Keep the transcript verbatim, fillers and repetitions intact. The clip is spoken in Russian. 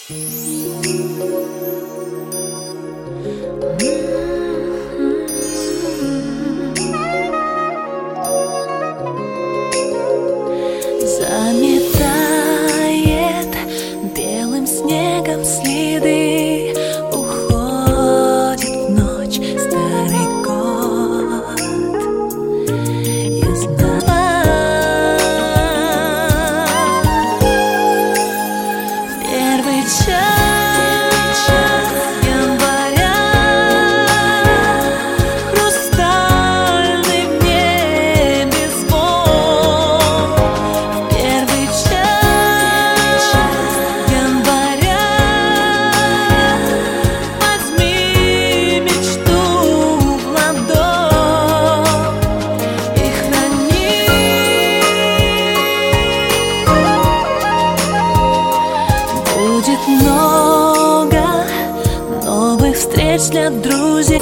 Заметает белым снегом следы, уходит в ночь старый год. Я знаю, первый час января, хрустальный в небе звон. Первый час января, возьми мечту в ладонь и храни. Будет много новых встреч для друзей.